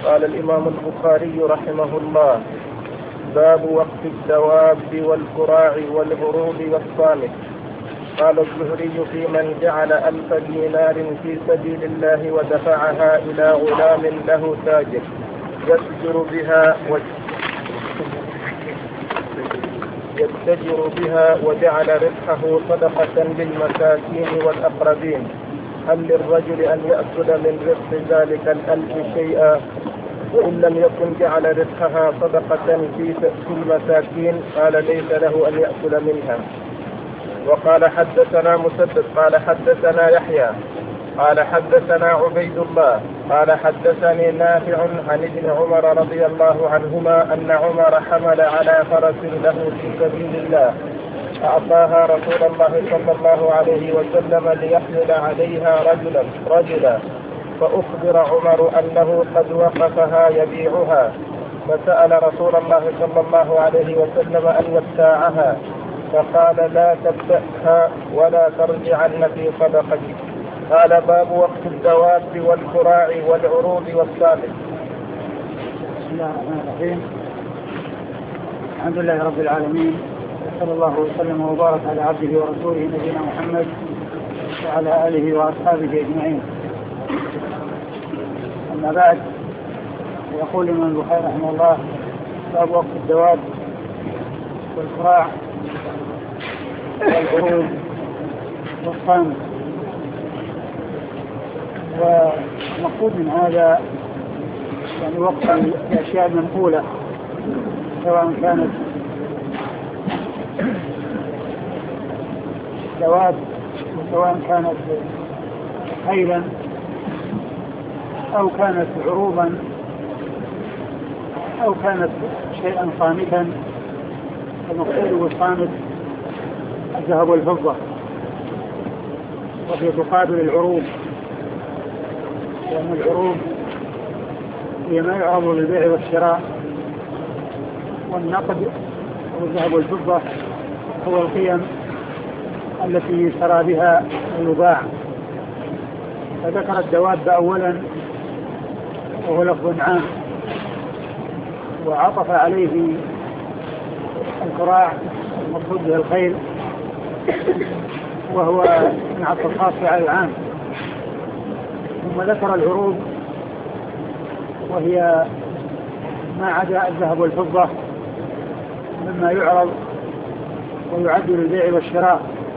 قال الإمام البخاري رحمه الله: باب وقف الدواب والكراع والعروض والصامت. قال الزهري: في من جعل 1000 دينار في سبيل الله ودفعها إلى غلام له تاجر يتجر بها وجعل ربحه صدقة للمساكين والأقربين، هل للرجل أن يأكل من ربح ذلك 1000 شيئا؟ وإن لم يكن جعل ربحها صدقة في المساكين قال: ليس له أن يأكل منها. وقال: حدثنا مسدد قال حدثنا يحيى قال حدثنا عبيد الله قال حدثني نافع عن ابن عمر رضي الله عنهما أن عمر حمل على فرس له في سبيل الله، أعطاها رسول الله صلى الله عليه وسلم ليحمل عليها رجلا، فأخبر عمر أنه قد وقفها يبيعها، فسأل رسول الله صلى الله عليه وسلم أن يبتاعها، فقال: لا تبتأها ولا ترجعن في صدقتك. قال: باب وقت الدواب والكراع والعروض والصامت. بسم الله الرحمن الرحيم. الحمد لله رب العالمين، صلى الله وسلم وبارك على عبده ورسوله نبينا محمد وعلى آله وأصحابه أجمعين. أما بعد، يقول الإمام البخاري رحمه الله: باب وقت الدواب والكراع والعروض والصامت. والمقصود من هذا يعني وقت الأشياء المنقولة، سواء كانت دواب وسواء كانت خيلا أو كانت عروضا أو كانت شيئا صامتا. المقصود بالصامت الذهب والفضة، وهي تقابل العروض، لأن العروض هي ما يعرض للبيع والشراء، والنقد والذهب والفضة هو القيم التي يشترى بها ويباع. فذكر الدواب أولا وهو لفظ عام، وعطف عليه الكراع المقصود به الخيل، وهو من عطف الخاص على العام. ثم ذكر العروض وهي ما عدا الذهب والفضة مما يعرض ويعد للبيع والشراء،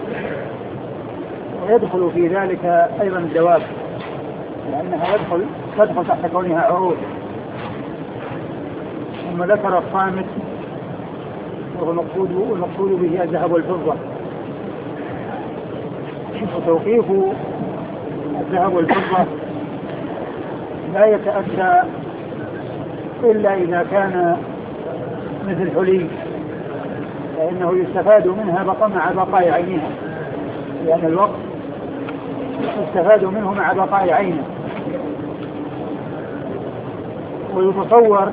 ويدخل في ذلك أيضا الدواب، لأنها تدخل تحت كونها عروض. ثم ذكر الصامت وهو المقصود به الذهب والفضة. وتوقيف الذهب والفضة لا يتأتى إلا إذا كان مثل حلي، فإنه يستفاد منها مع بقاء عينها، لأن الوقت يستفاد منه مع بقاء عينه. ويتصور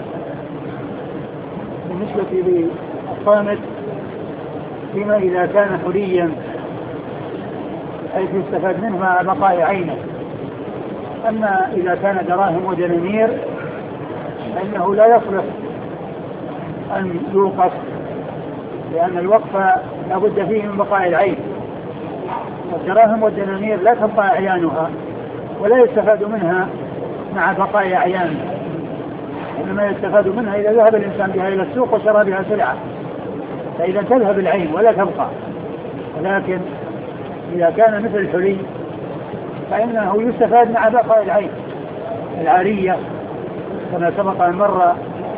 بالنسبة للصامت فيما إذا كان حليا حيث يستفاد منه مع بقاء عينه. أما إذا كان دراهم ودنانير فإنه لا يصلح أن يوقف، لأن الوقف لا بد فيه من بقاء العين. والدراهم والدنانير لا تبقى أعيانها ولا يستفاد منها مع بقاء أعيانها، إنما يستفاد منها إذا ذهب الإنسان بها إلى السوق وشرى بها سلعة، فإذا تذهب العين ولا تبقى. ولكن إذا كان مثل الحلي فإنه يستفاد مع بقاء العين العارية، كما سبق أن مر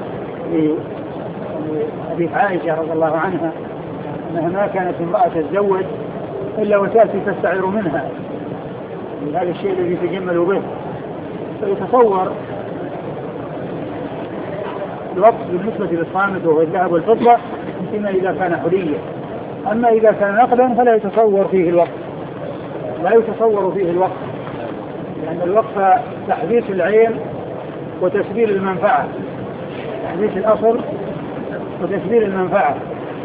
لحديث عائشة رضي الله عنها أنها ما كانت امرأة تتزوج إلا وتأتي تستعير منها هذا الشيء الذي تجمل به. فيتصور الوقت بالنسبة للصامت وهو الذهب والفضة فيما إذا كان حليا. أما إذا كان نقدا فلا يتصور فيه الوقت، لأن الوقت تحديث العين وتسبيل المنفعة، تحديث الأصل وتسبيل المنفعة.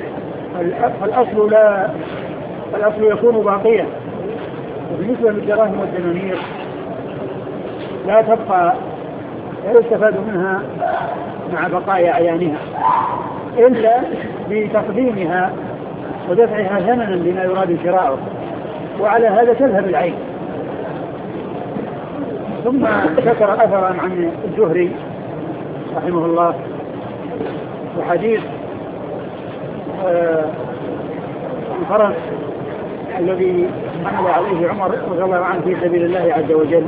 فالأصل يكون باقيا. وبالنسبة للدراهم والدنانير لا تبقى لا يستفاد منها مع بقاء أعيانها إلا بتقديمها ودفعها ثمنا لما يراد شراؤه، وعلى هذا تذهب العين. ثم ذكر أثرا عن الزهري رحمه الله وحديث الفرس الذي حمل عليه عمر رضي الله عنه في سبيل الله عز وجل.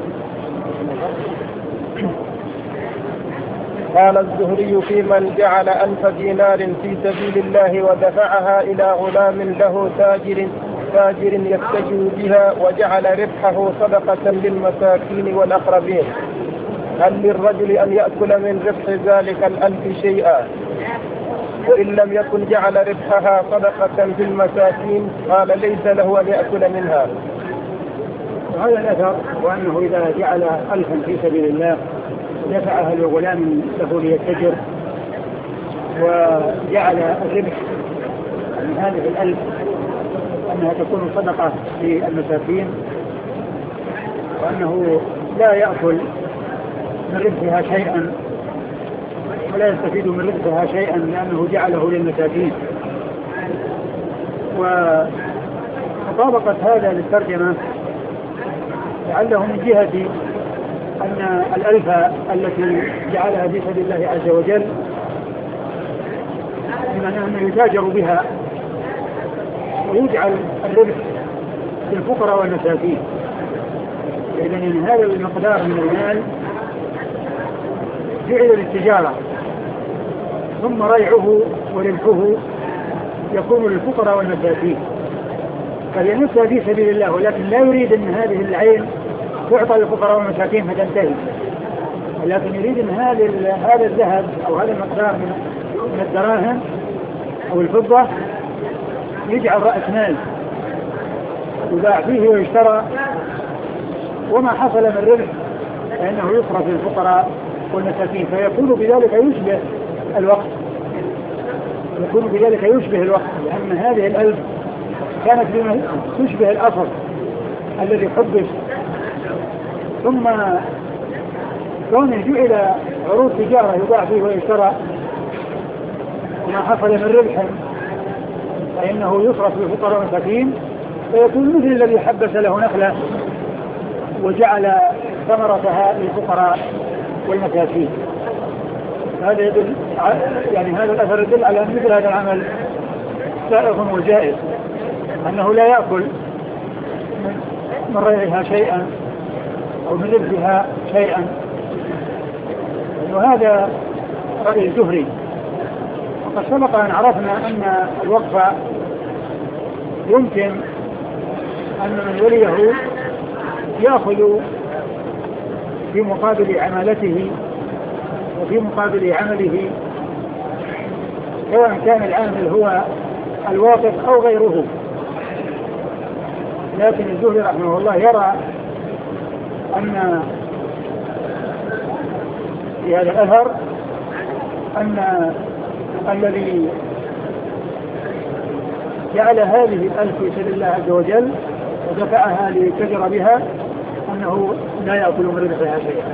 قال الزهري في من جعل 1000 دينار في سبيل الله ودفعها إلى غلام له تاجر يتجر بها وجعل ربحه صدقة للمساكين والأقربين، هل للرجل أن يأكل من ربح ذلك 1000 شيئا؟ وإن لم يكن جعل ربحها صدقة للمساكين قال ليس له أن يأكل منها. وهذا الأثر وأنه إذا جعل 1000 في سبيل الله دفعها لغلام له ليتجر وجعل الربح من هذه 1000 أنها تكون صدقة للمساكين، وأنه لا يأكل من ربحها شيئا ولا يستفيد من ربحها شيئا لأنه جعله للمساكين. وطابقت هذا للترجمة لعله من جهة أن 1000 التي جعلها في سبيل الله عز وجل بمعنى أنه يتاجر بها ويجعل الربح للفقراء والمساكين، إذن هذا المقدار من المال جعل للتجارة، ثم ريعه وربحه يكون للفقراء والمساكين، فلينفع في سبيل الله، ولكن لا يريد أن هذه العين تعطى للفقراء والمساكين فتنتهي، ولكن يريد أن هذا الذهب أو هذا المقدار من الدراهم أو الفضة يجعل رأس مال يباع فيه ويشترى، وما حصل من ربح فإنه يصرف للفقراء والمساكين، فيكون بذلك يشبه الوقت، لأن هذه 1000 كانت تشبه الأصل الذي حبس، ثم كونه جعل عروض تجارة يباع فيه ويشترى، وما حصل من ربح فإنه يصرف للفقراء والمساكين، فيكون مثل الذي حبس له نخلة وجعل ثمرتها للفقراء والمساكين. هذا يدل يعني هذا الأثر يدل على أن مثل هذا العمل سائغ وجائز، أنه لا يأكل من ريعها شيئا أو من ربحها شيئا، وهذا رأي الزهري. وقد سبق أن عرفنا أن الوقف يمكن أن من وليه يأخذ في مقابل عمالته وفي مقابل عمله، سواء كان العامل هو الواقف أو غيره، لكن الزهري رحمه الله يرى أن في هذا الأثر أن الذي جعل هذه 1000 في سبيل الله عز وجل ودفعها ليتجر بها أنه لا يأكل من ربحها شيئا.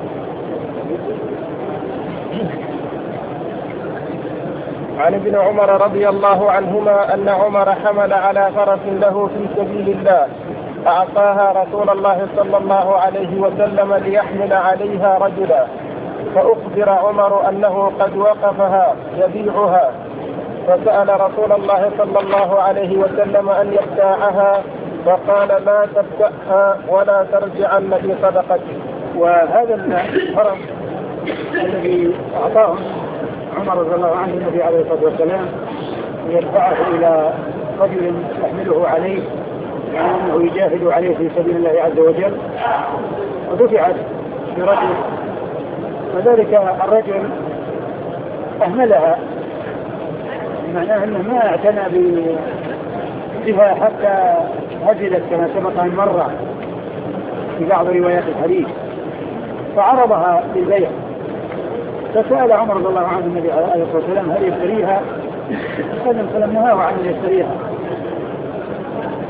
عن ابن عمر رضي الله عنهما أن عمر حمل على فرس له في سبيل الله أعطاها رسول الله صلى الله عليه وسلم ليحمل عليها رجلا، فأخبر عمر أنه قد وقفها يبيعها، فسأل رسول الله صلى الله عليه وسلم أن يبتاعها، فقال لا تبتعها ولا ترجعن في صدقتي. وهذا الفرس الذي أعطاه عمر رضي الله عنه النبي عليه الصلاة والسلام يدفعه إلى رجل يحمله عليه، يعني أنه يجاهد عليه في سبيل الله عز وجل، ودفعت برجل، وذلك الرجل أهملها، معناه أنه ما اعتنى بها حتى هزلت كما سبق أن مر في بعض روايات الحديث، فعرضها للبيع، فسأل عمر رضي الله عنه النبي عليه الصلاة والسلام هل يشتريها؟ فلنهاه عن أن يشتريها.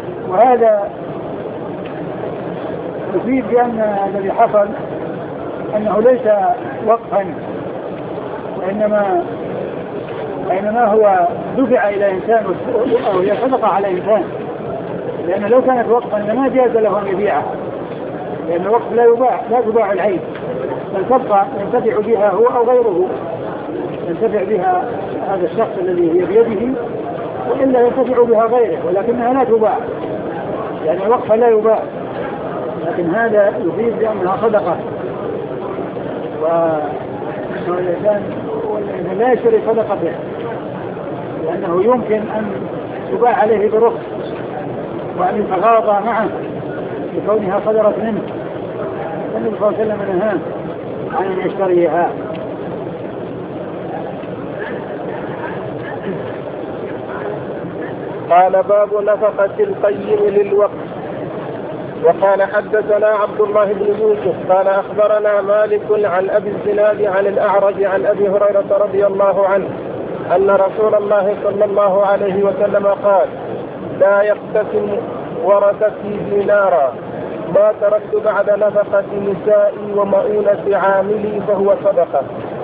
وهذا يفيد بأن الذي حصل أنه ليس وقفا، وإنما هو دفع إلى إنسان أو هي صدقة على إنسان، لأن لو كانت وقفا لما جاز له أن يبيعها، لأن الوقف لا تباع العين، بل تبقى ينتفع بها هو أو غيره، ينتفع بها هذا الشخص الذي هي بيده وإلا ينتفع بها غيره، ولكنها لا تباع، يعني الوقف لا يباع، لكن هذا يفيد بأنها صدقة. والإنسان لا يشتري صدقته لأنه يمكن أن تباع عليه برخص وأن يتغاضى معه لكونها صدرت منه، فالنبي صلى الله عليه وسلم نهاه عن أن يشتريها. قال باب نفقة القيم للوقف. وقال حدثنا عبد الله بن يوسف قال أخبرنا مالك عن أبي الزناد عن الأعرج عن أبي هريرة رضي الله عنه أن رسول الله صلى الله عليه وسلم قال: لا يقتسم ورثتي دينارا، ما تركت بعد نفقة نسائي ومؤونة عاملي فهو صدقة.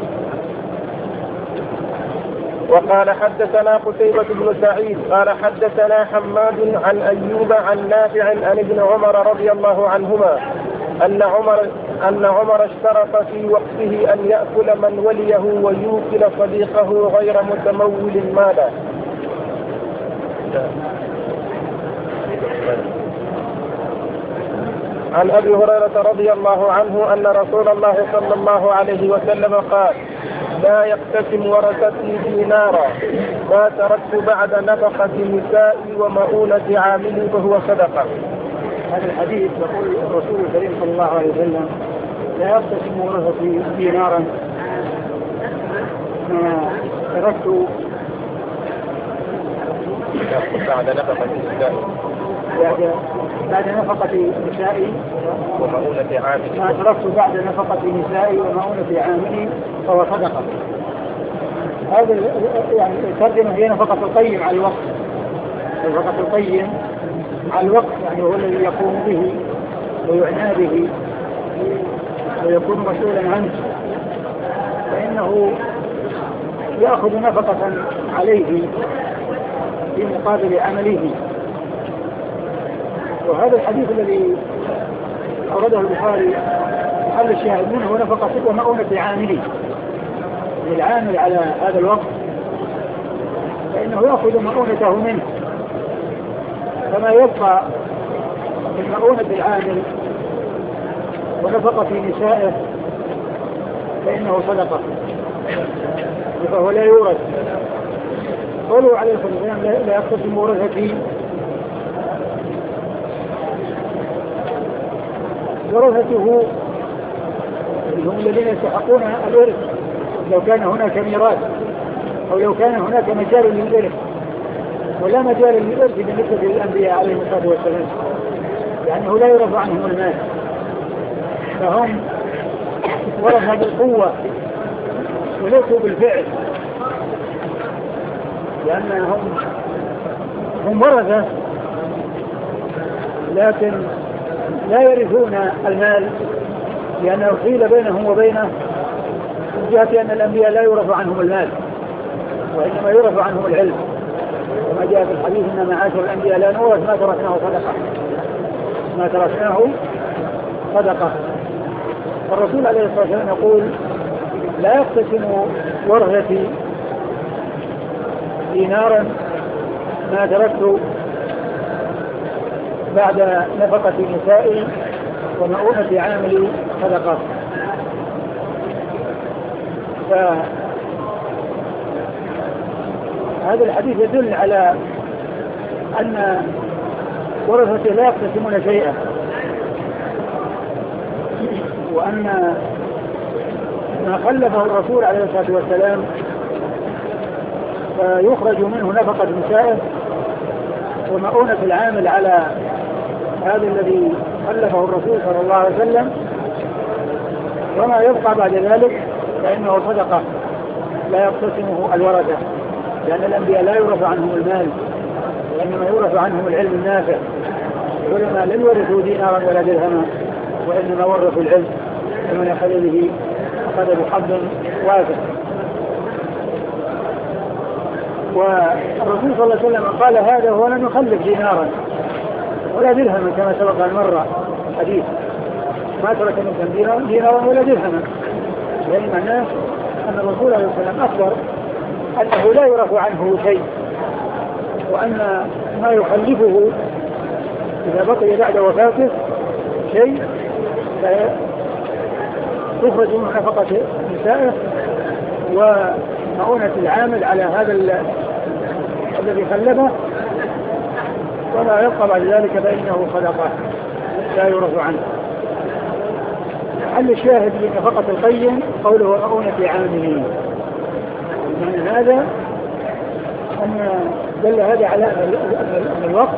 وقال حدثنا قتيبة بن سعيد قال حدثنا حماد عن أيوب عن نافع عن ابن عمر رضي الله عنهما أن عمر اشترط في وقته أن يأكل من وليه ويوكل صديقه غير متمول مالا. عن أبي هريرة رضي الله عنه أن رسول الله صلى الله عليه وسلم قال: لا يقتسم ورثتي دينارا، ما تركت بعد نفقة نسائي ومؤونة عاملي فهو صدقة. هذا الحديث يقول الرسول الكريم صلى الله عليه وسلم: لا يقتسم ورثتي دينارا، ما تركت بعد نفقة نسائي بعد نفقة نسائي ومؤونة عاملي، ما تركت بعد نفقة نسائي ومؤونة عاملي فهو صدقة. هذا يعني الترجمة هي نفقة القيم على الوقت، نفقة القيم على الوقت، يعني هو الذي يقوم به ويعنى به ويكون مسؤولا عنه، فإنه يأخذ نفقة عليه في مقابل عمله. وهذا الحديث الذي أورده البخاري محل الشاهد منه هو نفقة ومؤونة عامله، العامل على هذا الوقت فإنه يأخذ مؤونته منه، فما يبقى من مؤونة العامل ونفقة نسائه فإنه صدقة، فهو لا يورث. قولوا عليه الصلاة والسلام: لا يقتسم ورثتي، ورثته هم الذين يستحقون الإرث لو كان هناك ميراث أو لو كان هناك مجال للإرث، ولا مجال للإرث بالنسبة للأنبياء عليهم الصلاة والسلام، لأنه لا يرفع عنهم المال، فهم ورثة بالقوة وليسوا بالفعل، لأنهم ورثة لكن لا يرثون المال، لأنه قيل بينهم وبينه من جهة أن الأنبياء لا يرفع عنهم المال وإنما يرفع عنهم العلم، وما جاء في الحديث: إن معاشر الأنبياء لا نورث ما تركناه صدقة، ما تركناه صدقة. الرسول عليه الصلاة والسلام يقول: لا يقتسم ورثتي دينارا، ما تركت بعد نفقة نسائي ومؤونة عاملي صدقة. فهذا الحديث يدل على أن ورثته لا يقتسمون شيئا، وأن ما خلفه الرسول عليه الصلاة والسلام فيخرج منه نفقة نسائه ومؤونة العامل على هذا الذي خلفه الرسول صلى الله عليه وسلم، وما يبقى بعد ذلك فإنه صدقة لا يقتسمه الورثة، لأن الأنبياء لا يورث عنهم المال وإنما يورث عنهم العلم النافع. العلماء لم يورثوا دينارا ولا درهما وإنما ورثوا العلم، ومن أخذ به أخذ بحظ وافر. والرسول صلى الله عليه وسلم قال هذا ولم يخلف دينارا ولا درهما كما سبق المرة حديث، ما ترك منكم دينارا ولا درهما، يعني معناه أن الرسول عليه الصلاة والسلام أخبر أنه لا يرفع عنه شيء، وأن ما يخلفه إذا بقي بعد وفاته شيء تخرج من نفقة نسائه ومؤونة العامل على هذا الذي خلفه، ولا يبقى بعد ذلك فإنه صدقة لا يرفع عنه. حل الشاهد من نفقة القيم قوله مؤونة عامله، من هذا أن دل هذا على أن الوقت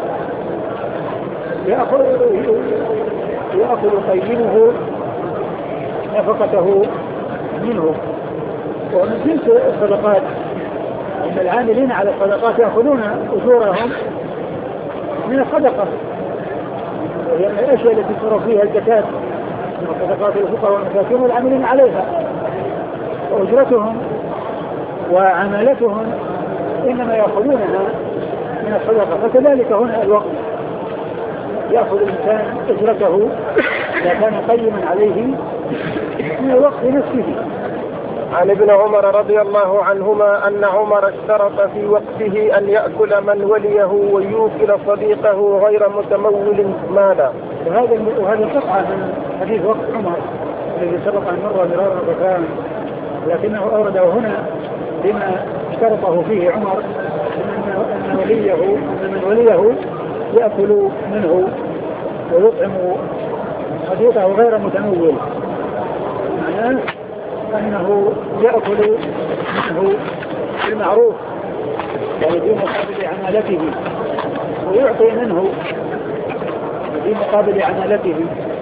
يأخذ قيمه نفقته منه. ومن جنس الصدقات أن العاملين على الصدقات يأخذون أجورهم من الصدقة، وهي من الأشياء التي تصرف فيها الزكاة من الصدقات الفقراء والمساكين والعاملين عليها، وأجرتهم وعمالتهم إنما يأخذونها من الصدقة. فكذلك هنا الوقت يأخذ الإنسان أجرته إذا كان قيما عليه من الوقت نفسه. عن ابن عمر رضي الله عنهما أن عمر اشترط في وقته أن يأكل من وليه ويوكل صديقه غير متمول مالا. وهذه القطعة من حديث وقت عمر الذي سبق أن مر مرارا وكثيرا، لكنه أورده هنا بما اشترطه فيه عمر أن من وليه يأكل منه ويطعم صديقه غير متمول، معناه أنه يأكل منه بالمعروف يعني في مقابل عمالته، ويعطي منه في مقابل عمالته.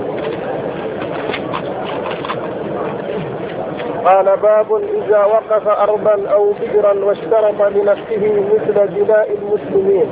قال باب إذا وقف أرضا أو بئرا واشترط لنفسه مثل جلاء المسلمين.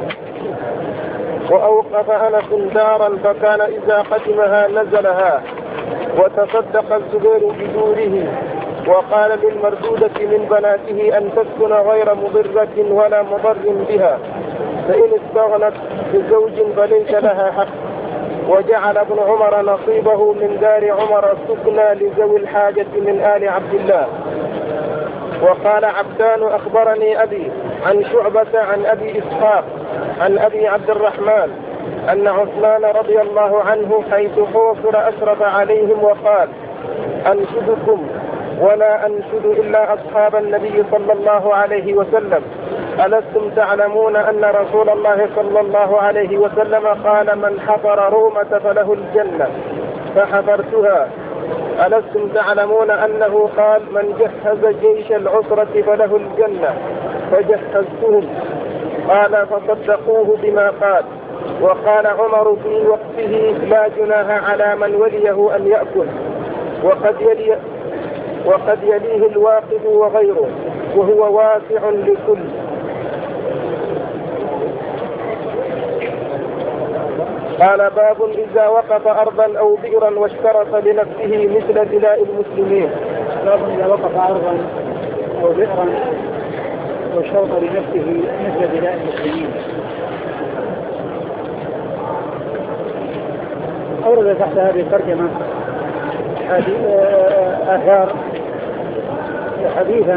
وأوقف أنس دارا فكان إذا قدمها نزلها، وتصدق الزبير بدوره، وقال للمردودة من بناته أن تسكن غير مضرة ولا مضر بها، فإن استغنت بزوج فليس لها حق. وجعل ابن عمر نصيبه من دار عمر سكنى لذوي الحاجة من آل عبد الله. وقال عبدان أخبرني أبي عن شعبة عن أبي إسحاق عن أبي عبد الرحمن أن عثمان رضي الله عنه حيث حوصر أشرف عليهم وقال أنشدكم ولا أنشد إلا أصحاب النبي صلى الله عليه وسلم، ألستم تعلمون أن رسول الله صلى الله عليه وسلم قال من حفر رومة فله الجنة فحفرتها؟ ألستم تعلمون أنه قال من جهز جيش العسرة فله الجنة فجهزتهم؟ قال فصدقوه بما قال. وقال عمر في وقته لا جناح على من وليه أن يأكل، وقد يليه الواقف وغيره، وهو واسع لكل. قال باب إذا وقف أرضا أو بئرا واشترط لنفسه مثل دلاء المسلمين. باب إذا وقف أرضا أو بئرا واشترط لنفسه مثل دلاء المسلمين. أورد تحت هذه الترجمة آثار حديثا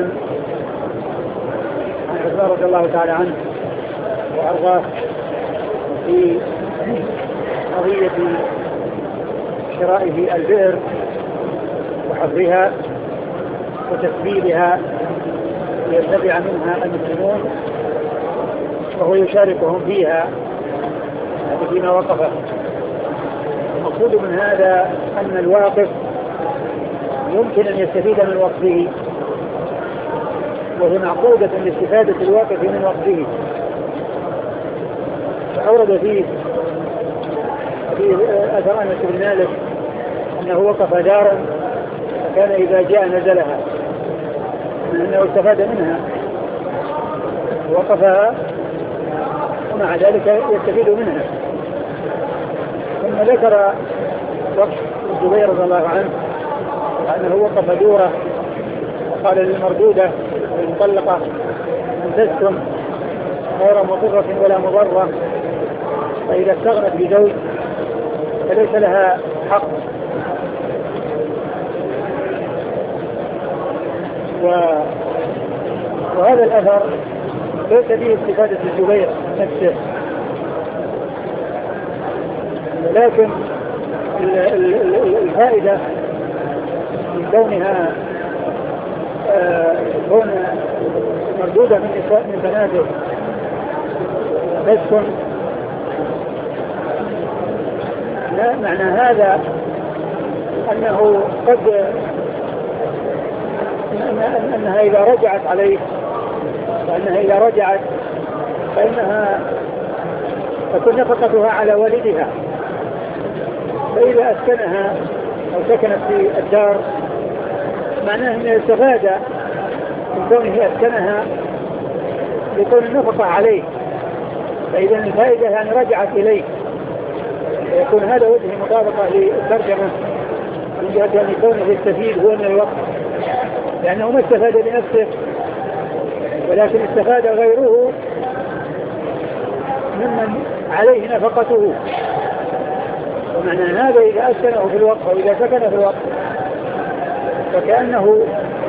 عن عثمان رضي الله تعالى عنه وأرضاه في قضية شرائه البئر وحفرها وتسبيلها ليتبع منها المسلمون، وهو يشاركهم فيها فيما وقفه. المقصود من هذا أن الواقف يمكن أن يستفيد من وقفه، وهي معقودة لاستفادة الواقف من وقفه. فأورد فيه في أثر أنس بن مالك أنه وقف دارا فكان إذا جاء نزلها، أنه استفاد منها وقفها ومع ذلك يستفيد منها. ثم ذكر وقف الزبير رضي الله عنه أنه وقف دوره وقال للمردودة المطلقة أن تسكن غير مضرة ولا مضرة، فإذا استغنت بزوج فليس لها حق. وهذا الأثر ليس به استفادة الزبير نفسه، ولكن الفائدة من كونها كون مردودة من بناته تسكن، لا معنى هذا أنه قد أنها إذا رجعت عليه، فإنها إذا رجعت فإنها تكون نفقتها على والدها، فإذا أسكنها أو سكنت في الدار معناه أنه استفاد من كونه أسكنها لكون النفقة عليه، فإذا الفائدة يعني رجعت إليه، يكون هذا وجه مطابقة للترجمة من جهة أن كونه يستفيد هو من الوقت، لأنه ما استفاد بنفسه ولكن استفاد غيره ممن عليه نفقته. ومعنى هذا إذا أسكنه في الوقت أو إذا سكن في الوقت فكأنه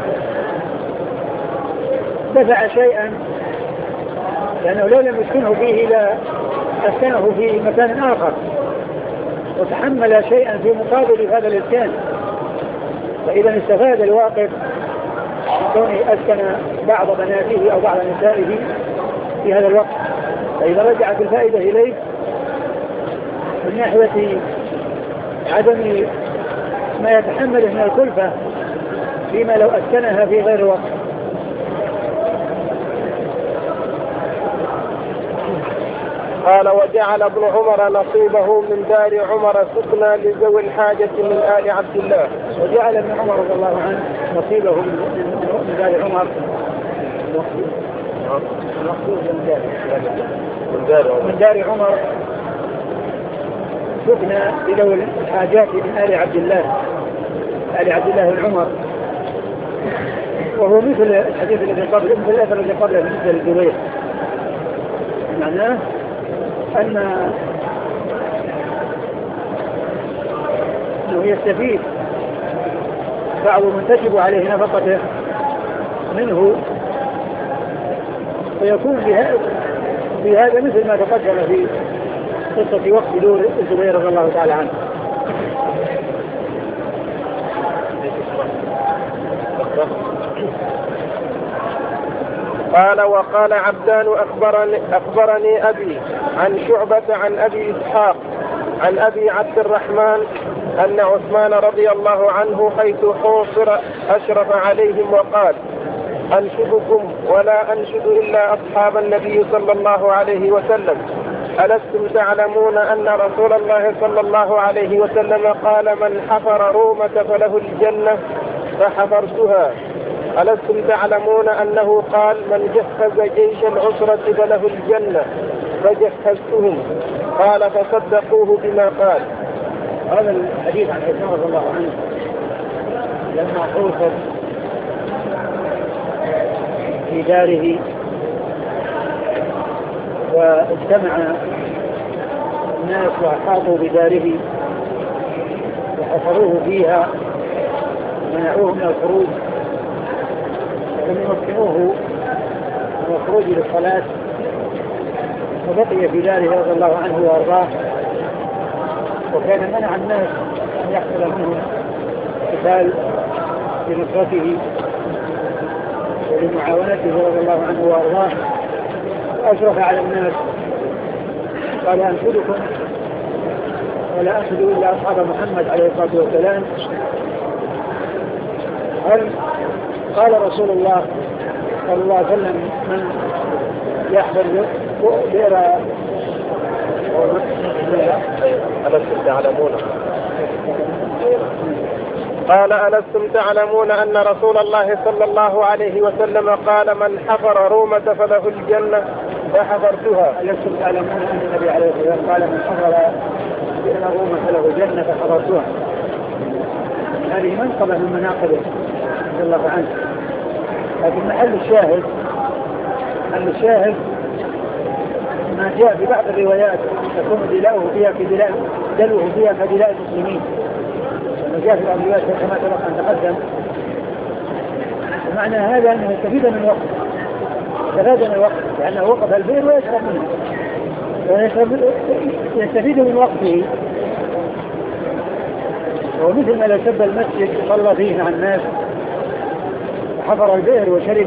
دفع شيئا، لأنه لو لم يسكنه فيه لا أسكنه في مكان آخر وتحمل شيئا في مقابل هذا الإسكان، فإذا استفاد الواقف كونه أسكن بعض بناته أو بعض نسائه في هذا الوقت، فإذا رجعت الفائدة إليه من ناحية عدم ما يتحمله من الكلفة فيما لو أسكنها في غير وقت. قال وجعل ابن عمر نصيبه من دار عمر سكنى لذوي الحاجة من آل عبد الله. وجعل ابن عمر رضي الله عنه نصيبه من دار عمر من دار عمر سكنى لذوي الحاجات من آل عبد الله، آل عبد الله العمر، وهو مثل الحديث الذي قبل مثل الأثر الذي قبله مثل الزبير، معناه أنه يستفيد بعض من تجب عليه نفقته منه، ويكون بهذا مثل ما تقدم في قصة وقت دور الزبير رضي الله تعالى عنه. قال وقال عبدان أخبرني أبي عن شعبة عن أبي إسحاق عن أبي عبد الرحمن أن عثمان رضي الله عنه حيث حوصر أشرف عليهم وقال أنشدكم ولا أنشد إلا أصحاب النبي صلى الله عليه وسلم، ألستم تعلمون أن رسول الله صلى الله عليه وسلم قال من حفر رومة فله الجنة فحفرتها، ألستم تعلمون أنه قال من جهز جيش العسرة فله الجنة فجهزتهم، قال فصدقوه بما قال. هذا الحديث عن عثمان رضي الله عنه لما حوصر في داره واجتمع الناس وأحاطوا بداره وحفروه فيها ومنعوه من الخروج ولم يمكنوه من الخروج للصلاة، وبقي في داره رضي الله عنه وأرضاه، وكان منع الناس أن يحصل منهم قتال لنصرته ولمعاونته رضي الله عنه وأرضاه، وأشرف على الناس قال أنشدكم ولا أنشد إلا أصحاب محمد عليه الصلاة والسلام، هل قال رسول الله صلى الله عليه وسلم من يحضر بئر ألستم تعلمون قال ألستم تعلمون أن رسول الله صلى الله عليه وسلم قال من حفر رومة فله الجنة فحفرتها. ألستم تعلمون أن النبي عليه الصلاة والسلام قال من حفر بئر رومة فله الجنة فحفرتها. هذه منقبة من مناقبه رضي الله عنه. لكن محل الشاهد ما جاء في بعض الروايات تكون دلوه فيها كدلاء المسلمين، ما جاء في الروايات كما سبق أن تقدم. ومعنى هذا أنه يستفيد من الوقت لأنه وقف البئر ويشرب منه، يستفيد من وقته. ومثل ما لو سب المسجد صلى فيه مع الناس وحفر البئر وشرب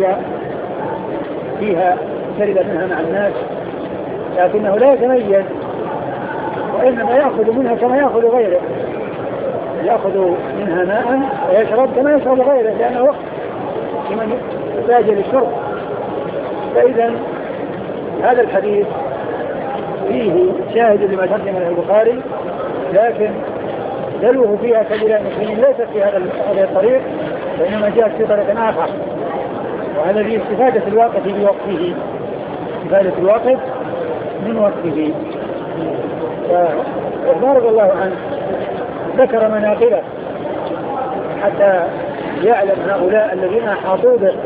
منها مع الناس، لكنه لا يتميز، وإنما يأخذ منها كما يأخذ غيره، يأخذ منها ماء ويشرب كما يشرب غيره، لأنه وقت لمن يحتاج للشرب. فإذا هذا الحديث فيه شاهد لما تقدم له البخاري، لكن دلوه فيها كدلاء المسلمين ليست في هذا الطريق، وإنما جاءت في طريق آخر، وهذا فيه استفادة الواقف بوقته، استفادة الواقف من وقته. فعمر رضي الله عنه ذكر مناقبه حتى يعلم هؤلاء الذين أحاطوا به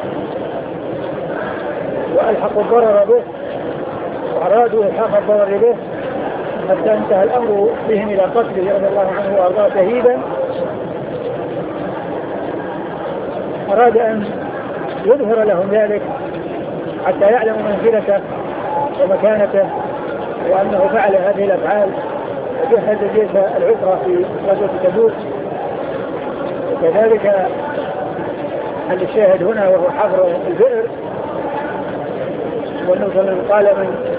وألحقوا الضرر به وأرادوا إلحاق الضرر به، حتى انتهى الأمر بهم إلى قتله رضي الله عنه وأرضاه شهيدا. أراد أن يظهر لهم ذلك حتى يعلموا منزلته ومكانته، وأنه فعل هذه الأفعال وجهز جيش العسرة في غزوة تبوك. وكذلك الشاهد هنا وهو حفر البئر، والنبي صلى الله عليه وسلم قال من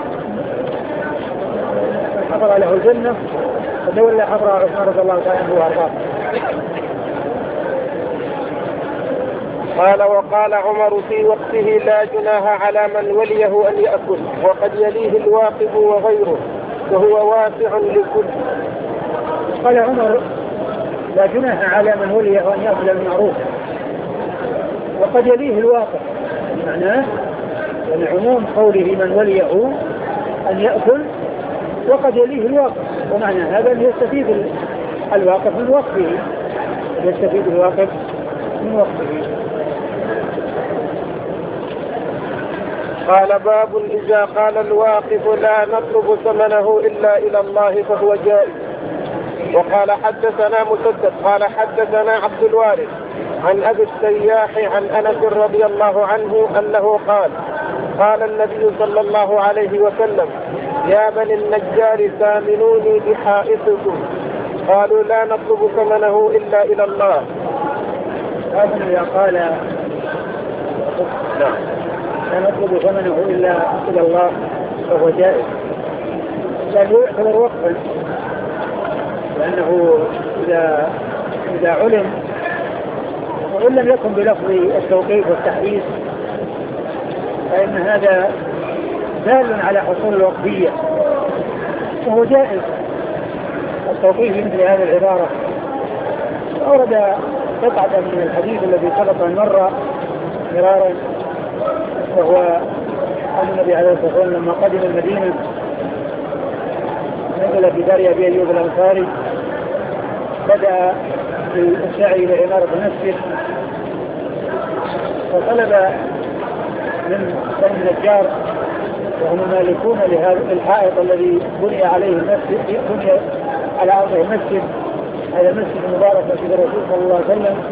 حفر له الجنة فتولى حفر عثمان رضي الله عنه وارضاه. قال وقال عمر في وقته لا جناح على من وليه أن يأكل، وقد يليه الواقف وغيره، وهو واسع لكل. قال عمر لا جناح على من وليه أن يأكل المعروف، وقد يليه الواقف، معناه أن عموم قوله من وليه أن يأكل وقد يليه الواقف، ومعنى هذا أن يستفيد الواقف من وقفه، يستفيد الواقف من وقفه. قال باب إذا قال الواقف لا نطلب ثمنه إلا إلى الله فهو جائز. وقال حدثنا مسدد قال حدثنا عبد الوارث عن أبي السياح عن أنس رضي الله عنه أنه قال النبي صلى الله عليه وسلم يا بني النجار ثامنوني بحائطكم، قالوا لا نطلب ثمنه إلا إلى الله. هذا قال لا نطلب ثمنه إلا إلى الله فهو جائز، لأنه يعتبر وقفا، لأنه إذا علم وإن لم يكن بلفظ التوقيف والتحديث فإن هذا دال على حصول الوقفية، وهو جائز التوقيف مثل هذه العبارة. أورد قطعة من الحديث الذي سبق أن مر مرارا، وهو أن النبي عليه الصلاة والسلام لما قدم المدينة نزل في دار أبي أيوب الأنصاري، بدأ بالسعي إلى عمارة المسجد، فطلب من بني النجار وهم مالكون لهذا الحائط الذي بني عليه المسجد، بني على أرضه المسجد، هذا المسجد المبارك مسجد الرسول صلى الله عليه وسلم.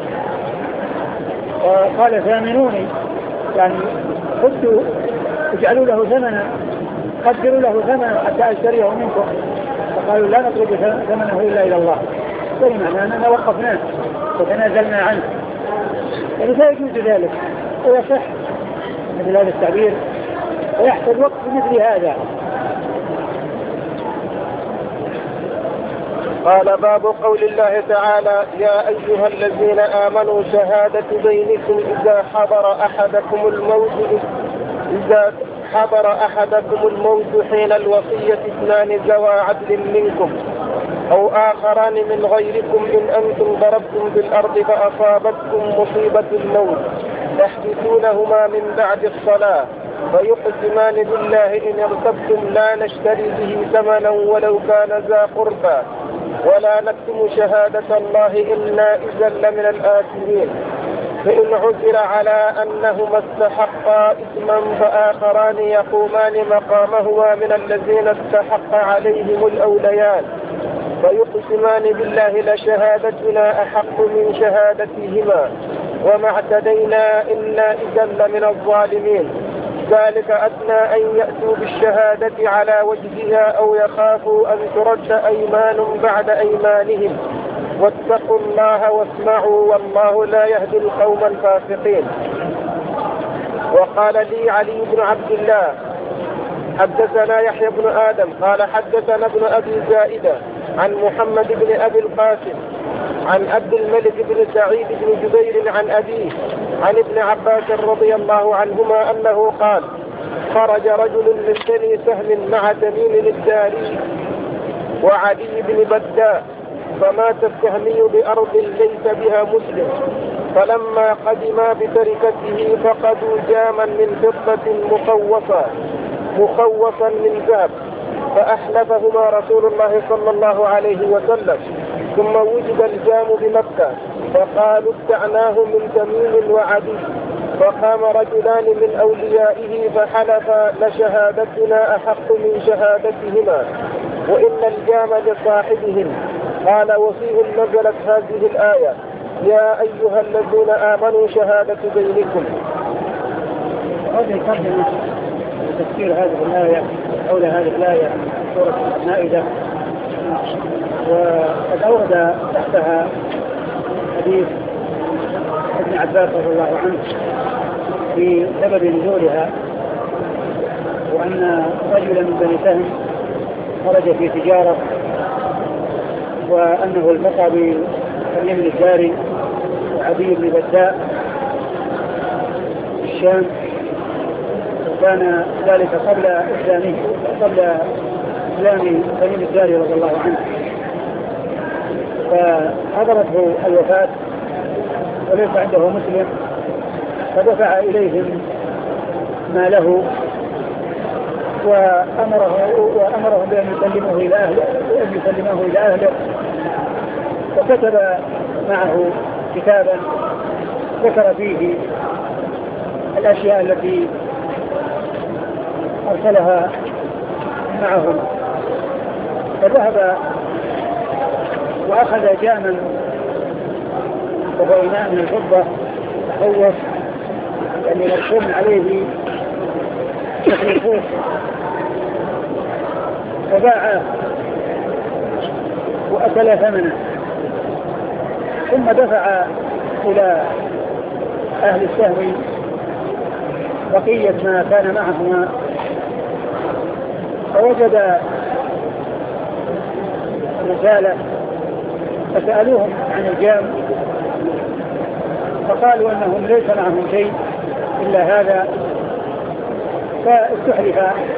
وقال ثامنوني، يعني خذوا اجعلوا له ثمنا، قدروا له ثمنا حتى أشتريه منكم. فقالوا لا نطلب ثمنه إلا إلى الله، فلمعنى أننا وقفناه وتنازلنا عنه، يعني لا يجوز ذلك ويصح مثل هذا التعبير ويحصل وقت مثل هذا. قال باب قول الله تعالى يا أيها الذين آمنوا شهادة بينكم إذا حضر أحدكم الموت حين الوصية اثنان ذوى عدل منكم أو آخران من غيركم إن أنتم ضربتم بالأرض فأصابتكم مصيبة الموت تحدثونهما من بعد الصلاة فيقسمان بالله إن ارتبتم لا نشتري به ثمنا ولو كان ذا قربى ولا نكتم شهادة الله إنا إذا لمن الآثمين. فإن عثر على أنهما استحقا إثما فآخران يقومان مقامهما من الذين استحق عليهم الأوليان فيقسمان بالله لشهادتنا أحق من شهادتهما وما اعتدينا إنا إذا لمن الظالمين. ذلك أدنى أن يأتوا بالشهادة على وجهها أو يخافوا أن ترد أيمان بعد أيمانهم واتقوا الله واسمعوا والله لا يهدي القوم الفاسقين. وقال لي علي بن عبد الله حدثنا يحيى بن آدم قال حدثنا ابن أبي زائدة عن محمد بن أبي القاسم عن عبد الملك بن سعيد بن جبير عن أبيه عن ابن عباس رضي الله عنهما أنه قال خرج رجل من بني سهم مع تميم الداري وعلي بن بداء فمات السهمي بأرض ليس بها مسلم فلما قدما بتركته فقدوا جاما من فضة مخوصا من ذهب فأحلفهما رسول الله صلى الله عليه وسلم ثم وجد الجام بمكة فقالوا ابتعناه من تميم وعدي فقام رجلان من أوليائه فحلفا لشهادتنا أحق من شهادتهما وإن الجام لصاحبهم. قال وفيه نزلت هذه الآية يا أيها الذين آمنوا شهادة بينكم. هذه ترجمة تفسير هذه الآية حول هذه الآية سورة المائدة وقد أورد تحتها حديث ابن عباس رضي الله عنه في سبب نزولها وأن رجلا من بني سهم خرج في تجارة وأنه التقى بتميم الداري وعدي بن بداء في الشام وكان ذلك قبل إسلام تميم الداري رضي الله عنه فحضرته الوفاة وليس عنده مسلم فدفع إليهم ما له وأمرهم بأن يسلموه إلى أهله وكتب معه كتابا ذكر فيه الأشياء التي أرسلها معهم فذهب وأخذ جاما وهو إناء من الفضة مخوف يعني مرسوم عليه شكل الخوف فباعه وأكل ثمنه ثم دفع إلى أهل السهم بقية ما كان معهما فوجد رسالة فسألوهم عن الجام فقالوا أنهم ليس معهم شيء إلا هذا فاستحلف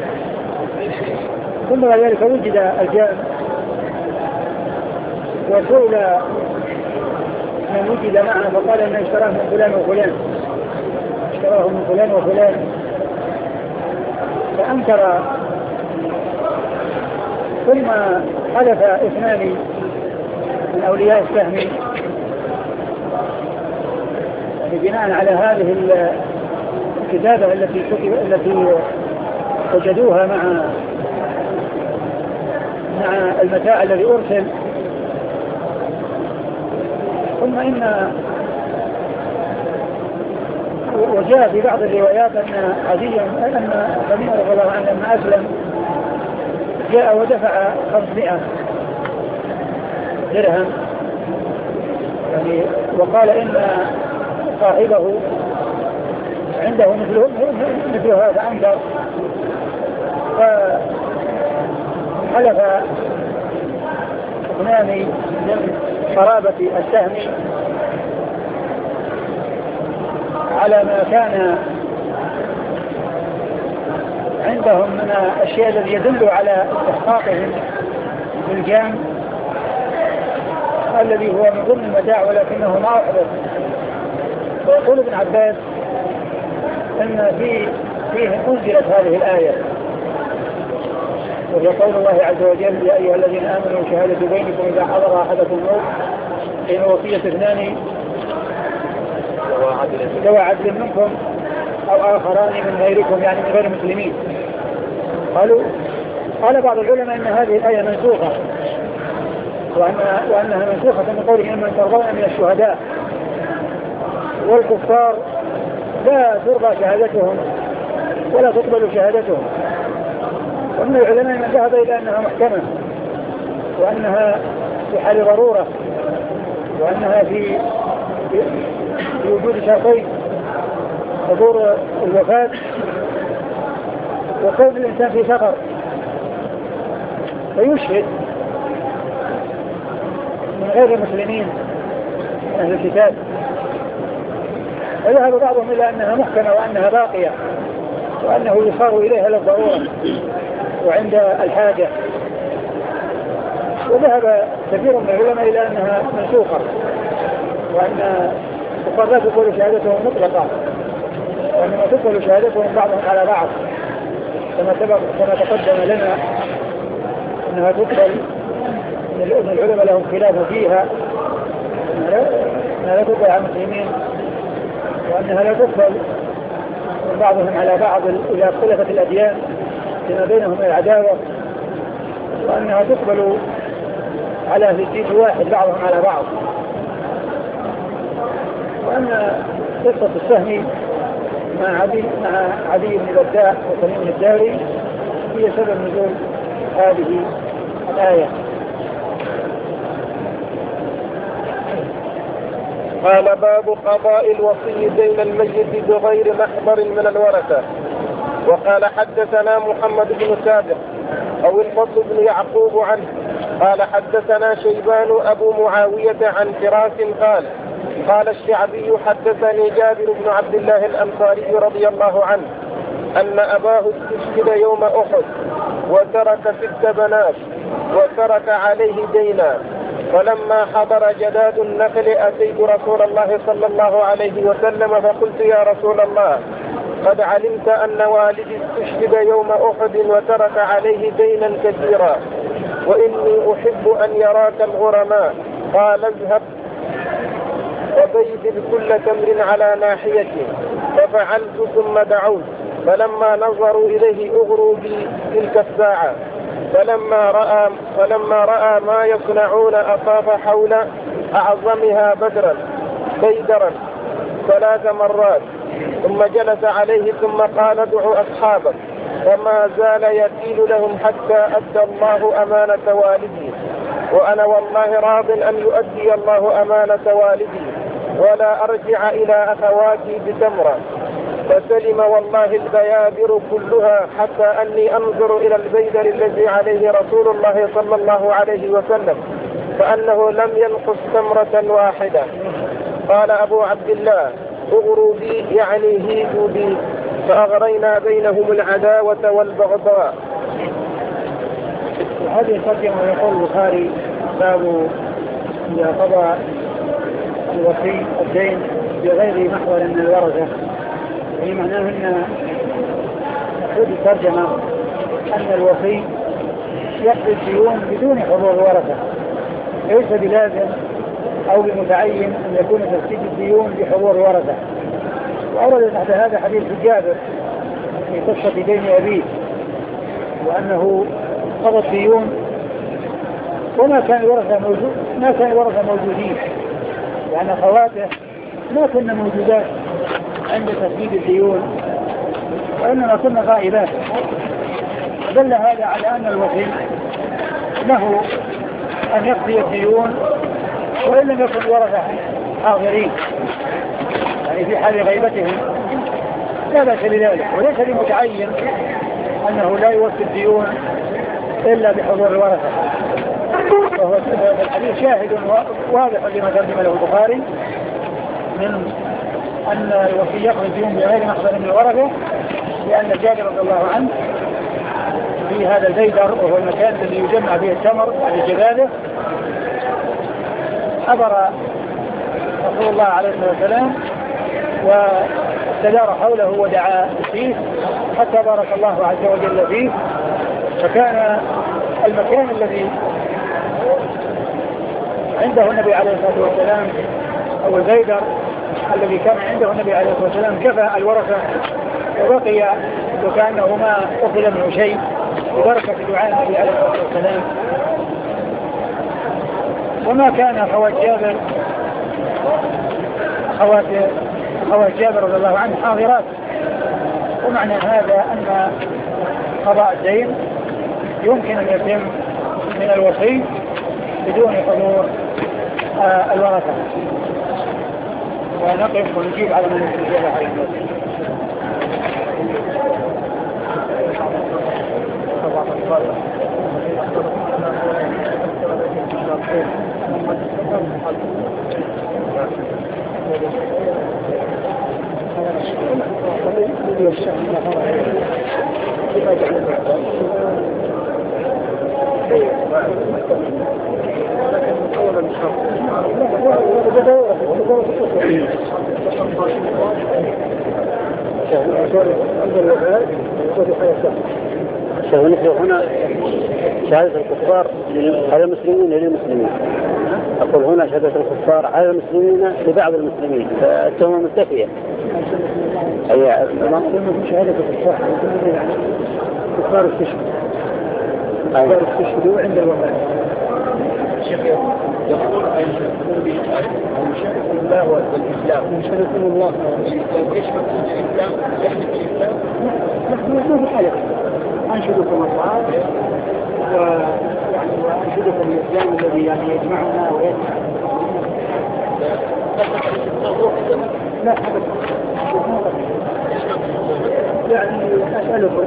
ثم بعد ذلك وجد الجام وسئل من وجد معه فقال أنه اشتراه من فلان وفلان اشتراه من فلان وفلان فأنكر ثم حلف اثنان من أولياء السهم بناء على هذه الكتابة التي وجدوها مع المتاع الذي أرسل ثم إن وجاء في بعض الروايات أن تميم رضي الله عنه لما أسلم جاء ودفع 500 درهم يعني وقال إن صاحبه عنده مثل هذا أنكر فحلف اثنان من قرابة السهم على ما كان عندهم من الشيء الذي يدل على استحقاقهم بالجام الذي هو من ضمن المتاع ولكنه ما أحدث. ويقول ابن عباس أن فيه أنزلت هذه الآية وهي قول الله عز وجل: يا أيها الذين آمنوا شهادة بينكم إذا حضر أحدكم الموت حين وصية اثنان ذوي عدل منكم أو آخران من غيركم، يعني من غير المسلمين. قال بعض العلماء إن هذه الآية منسوخة، وأنها منسوخة من قوله: من ترضون من الشهداء. والكفار لا ترضى شهادتهم ولا تقبل شهادتهم. ومن العلماء من ذهب إلى أنها محكمة، وأنها في حال ضرورة، وأنها في وجود شرطين: حضور الوفاة وكون الإنسان في سفر فيشهد من غير المسلمين من أهل الكتاب. وذهب بعضهم إلى أنها محكمة وأنها باقية، وأنه يصار إليها للضرورة وعند الحاجة. وذهب كثير من العلماء إلى أنها منسوخة، وأن الكفار لا تقبل شهادتهم مطلقة، وأنما تقبل شهادتهم بعضهم على بعض، كما تقدم لنا أنها تقبل من العلماء لهم خلاف فيها، أنها لا تقبل على المسلمين، وأنها لا تقبل من بعضهم على بعض إذا اختلفت الأديان فيما بينهم العداوة، وأنها تقبل على أهل الدين واحد بعضهم على بعض. وأن قصة السهم مع عدي بن بداء وتميم الداري هي سبب نزول هذه الآية. قال: باب قضاء الوصي بين الميت بغير محضر من الورثة. وقال: حدثنا محمد بن سابق أو الفضل بن يعقوب عنه قال: حدثنا شيبان أبو معاوية عن فراس قال الشعبي: حدثني جابر بن عبد الله الأنصاري رضي الله عنه أن أباه استشهد يوم أحد وترك 6 بنات وترك عليه دينا، فلما حضر جداد النخل أتيت رسول الله صلى الله عليه وسلم فقلت: يا رسول الله، قد علمت أن والدي استشهد يوم أحد وترك عليه دينا كثيرا، وإني أحب أن يراك الغرماء. قال: اذهب وبيد كل تمر على ناحيته. ففعلت ثم دعوت، فلما نظروا إليه أغروا بي تلك الساعة. فلما رأى ما يصنعون أطاف حول أعظمها بيدرا 3 مرات، ثم جلس عليه ثم قال: ادعوا أصحابك. فما زال يكيل لهم حتى أدى الله أمانة والدي، وأنا والله راض أن يؤدي الله أمانة والدي ولا أرجع إلى أخواتي بتمرة. فسلم والله البيادر كلها حتى أني أنظر إلى البيدر الذي عليه رسول الله صلى الله عليه وسلم فأنه لم ينقص تمرة واحدة. قال أبو عبد الله: اغروا بي يعني هيدوا بي، فأغرينا بينهم العداوة والبغضاء. هذه الترجمة يقول البخاري: باب إذا قضى الوصي الدين بغير محضر من الورثة. يعني معناه أن الترجمة أن الوصي يقضي الديون بدون حضور الورثة، ليس بلازم أو بمتعين أن يكون تسديد الديون بحضور الورثة. وأورد تحت هذا حديث جابر في قصة دين أبيه، وأنه قضى الديون وما كان الورثة موجودين، لأن يعني خواته ما كنا موجودات عند تسديد الديون، وإنما كنا غائبات. دل هذا على أن الوصي له أن يقضي الديون وإن لم يكن ورثة حاضرين، يعني في حال غيبتهم لا بأس بذلك. وليس لمتعين أنه لا يوفي الديون إلا بحضور الورثة. وهو الحديث شاهد واضح لما ترجم له البخاري من أن الوصي يقضي الديون بغير محضر من الورثة، لأن جابر رضي الله عنه في هذا البيدر وهو المكان الذي يجمع فيه التمر على جباله حضر رسول الله عليه الصلاة والسلام واستدار حوله ودعا فيه حتى بارك الله عز وجل فيه، فكان المكان الذي عنده النبي عليه الصلاة والسلام أو البيدر الذي كان عنده النبي عليه الصلاة والسلام كفى الورثة وبقي وكأنه ما أخذ منه شيء ببركة دعاء النبي عليه الصلاة والسلام. وما كان أخوات جابر رضي الله عنه حاضرات. ومعنى هذا أن قضاء الدين يمكن أن يتم من الوصي بدون حضور الورثة. ونقف ونجيب على من يجيب على الوصي. ونحن هنا شهادة الكفار على المسلمين للمسلمين. أقول هنا شهادة الكفار على المسلمين لبعض المسلمين فالتهمة مستفية. أي شهادة الكفار كفار استشهدوا عند الوفاة. يقول أن يشهد الله والإسلام يشهد الله يشهد الإسلام نحن في حالة أنشدكم الله وأنشدكم الإسلام الذي يعني يجمعنا ويجمع. لا يعني أسألكم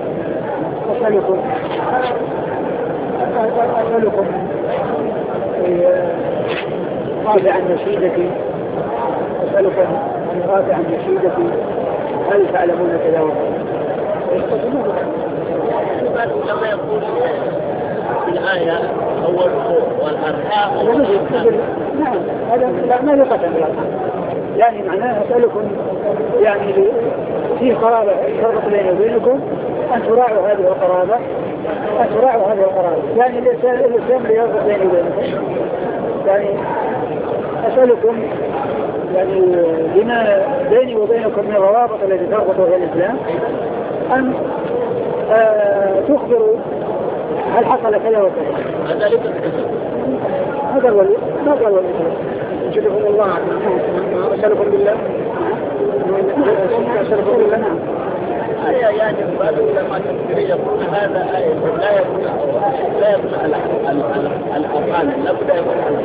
رافع عن نشيدتي. أسألكم أن رافع عن نشيدتي هل تعلمون كذا لما يقول في الآية أول والأرحام. نعم هذا ما يقتل يعني معناه أسألكم يعني في قرابة تربط بيني وبينكم أن تراعوا هذه القرابة يعني الإسلام يربط بيني وبينكم. يعني أسألكم يعني بما بيني وبينكم من الروابط التي تربط بين الإسلام أن تخبروا هل حصل كذا وكذا. هذا الولي ما قال ولي أنشدكم الله أسألكم بالله أسألكم بالله. نعم يعني قالوا لما تذكري يقول هذا آية لا يكون الأرحام لا بد يكون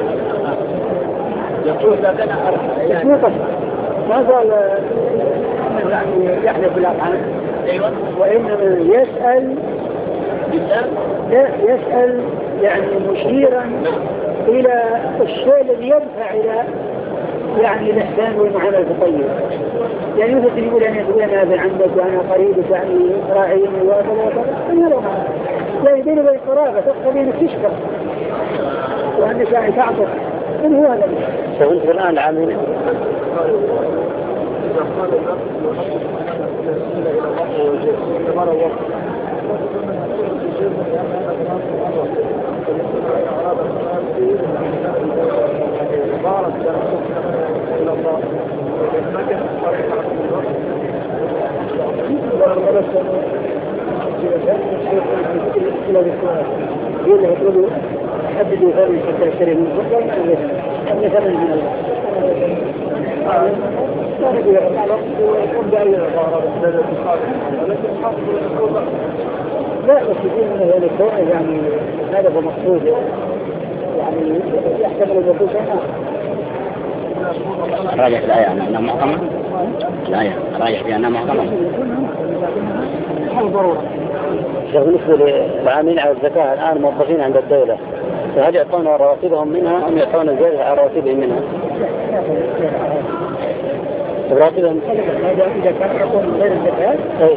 يقول لنا يعني ما قال يعني يحلف بالأرحام. أيوة. وإنما يسأل يعني مشيرا إلى الشيء الذي يدفع إلى يعني الإحسان والمعاملة الطيبة. يعني مثل تقول أن يقول أنا أبي عمك وأنا قريبك يعني راعيني وكذا يعني بين وبين قرابة تقتضي أنك تشكر وأنك يعني تعطف. من هو هذا؟ فهمت الآن العاملين حددوا ثمن حتى يشتري من فضل أن ثمن من الله. لا بس يقول من هذا الكون يعني هذا هو مقصود يعني يحتمل أن يكون شيئا. راجع الآية أنها محكمة. الآية راجع بأنها محكمة. هل ضرورة؟ بالنسبة للعاملين على الزكاة الآن موظفين عند الدولة فهل يعطون رواتبهم منها أم يعطون زيادة على رواتبهم منها؟ رواتبهم إذا كان يعطون من غير الزكاة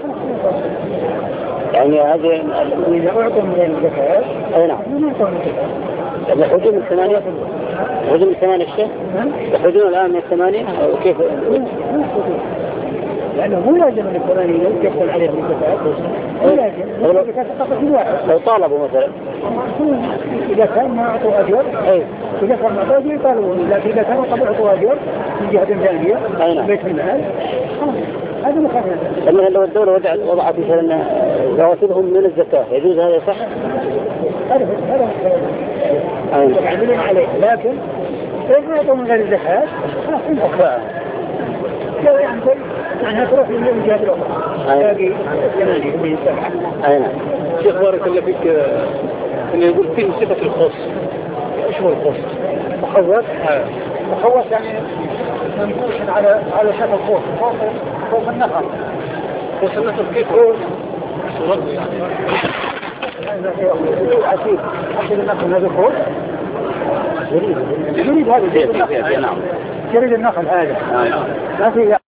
يعني هذه إذا أعطوا من غير الزكاة أي نعم يحوجون من 8 يحوجون من 8 الشيء يحوجون الآن من 8 أو كيف لأنه مو لازم أن الفلاني يدخل عليه بالزكاة، مو لازم الزكاة فقط في واحد. لو طالبوا مثلا إذا كان ما أعطوا أجر، إذا كان ما أعطوا أجر يطالبون، لكن إذا كانوا قد أعطوا أجر من جهة ثانية بيت المال هذا مخالف. أما لو الدولة وضعت مثلا رواتبهم من الزكاة يجوز هذا صح؟ هذا يعملون عليه، لكن إذا أعطوا من غير الزكاة خلاص ينفع. لو يعني تروح من جهة الأخرى باقي الجناني من السبعة. أي نعم. شيخ بارك الله فيك، اللي يقول فيه صفة الخص، إيش هو الخص؟ مخوص يعني منبوش على شكل فوق النخل. خص النخل كيف هو؟ عسير أخذ النخل هذا فوق جريد هذا جريد النخل هذا ما في